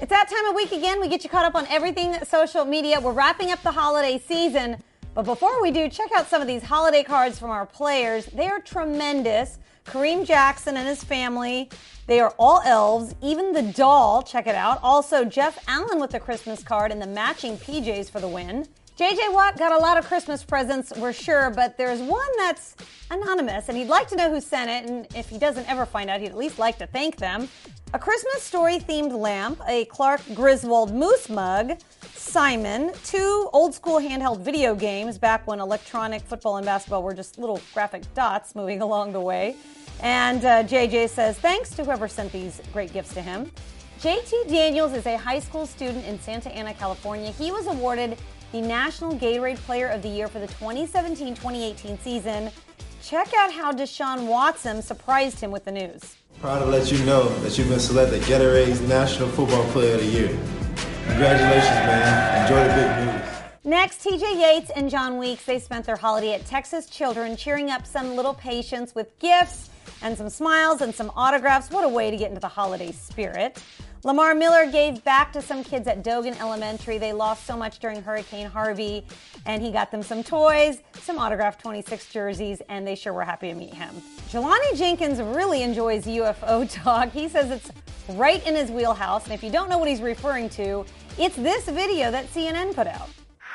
It's that time of week again. We get you caught up on everything social media. We're wrapping up the holiday season. But before we do, check out some of these holiday cards from our players. They are tremendous. Kareem Jackson and his family. They are all elves. Even the doll, check it out. Also, Jeff Allen with the Christmas card and the matching PJs for the win. J.J. Watt got a lot of Christmas presents, we're sure, but there's one that's anonymous, and he'd like to know who sent it, and if he doesn't ever find out, he'd at least like to thank them. A Christmas Story-themed lamp, a Clark Griswold moose mug, Simon, 2 old-school handheld video games back when electronic football and basketball were just little graphic dots moving along the way. And JJ says thanks to whoever sent these great gifts to him. JT Daniels is a high school student in Santa Ana, California. He was awarded the National Gatorade Player of the Year for the 2017-2018 season. Check out how Deshaun Watson surprised him with the news. Proud to let you know that you've been selected Gatorade's National Football Player of the Year. Congratulations, man. Enjoy the big news. Next, TJ Yates and John Weeks, they spent their holiday at Texas Children, cheering up some little patients with gifts and some smiles and some autographs. What a way to get into the holiday spirit. Lamar Miller gave back to some kids at Dogan Elementary. They lost so much during Hurricane Harvey, and he got them some toys, some autographed 26 jerseys, and they sure were happy to meet him. Jelani Jenkins really enjoys UFO talk. He says it's right in his wheelhouse, and if you don't know what he's referring to, it's this video that CNN put out.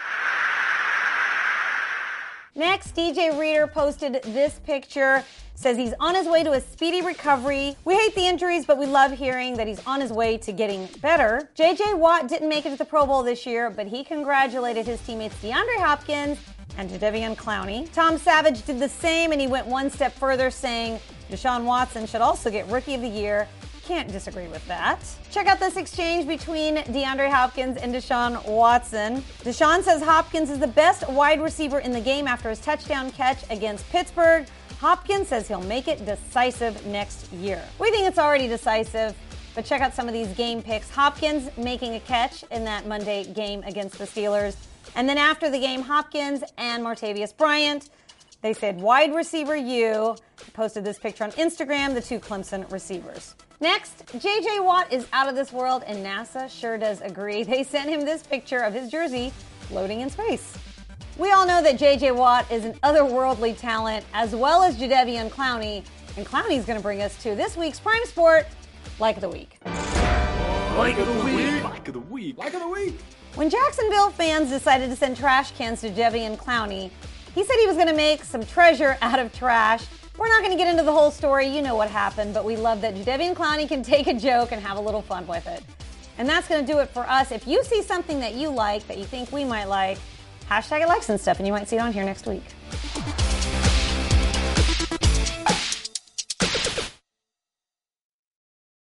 Next, DJ Reader posted this picture. Says he's on his way to a speedy recovery. We hate the injuries, but we love hearing that he's on his way to getting better. J.J. Watt didn't make it to the Pro Bowl this year, but he congratulated his teammates DeAndre Hopkins and Jadeveon Clowney. Tom Savage did the same, and he went one step further, saying Deshaun Watson should also get Rookie of the Year. Can't disagree with that. Check out this exchange between DeAndre Hopkins and Deshaun Watson. Deshaun says Hopkins is the best wide receiver in the game after his touchdown catch against Pittsburgh. Hopkins says he'll make it decisive next year. We think it's already decisive, but check out some of these game picks. Hopkins making a catch in that Monday game against the Steelers. And then after the game, Hopkins and Martavius Bryant, they said wide receiver you. Posted this picture on Instagram, the 2 Clemson receivers. Next, J.J. Watt is out of this world, and NASA sure does agree. They sent him this picture of his jersey floating in space. We all know that J.J. Watt is an otherworldly talent, as well as Jadeveon Clowney. And Clowney's going to bring us to this week's Prime Sport Like of the Week. Like of the Week. Like of the Week. Like of the Week. When Jacksonville fans decided to send trash cans to Jadeveon Clowney, he said he was going to make some treasure out of trash. We're not going to get into the whole story. You know what happened. But we love that Jadeveon Clowney can take a joke and have a little fun with it. And that's going to do it for us. If you see something that you like, that you think we might like, hashtag it likes and stuff, and you might see it on here next week.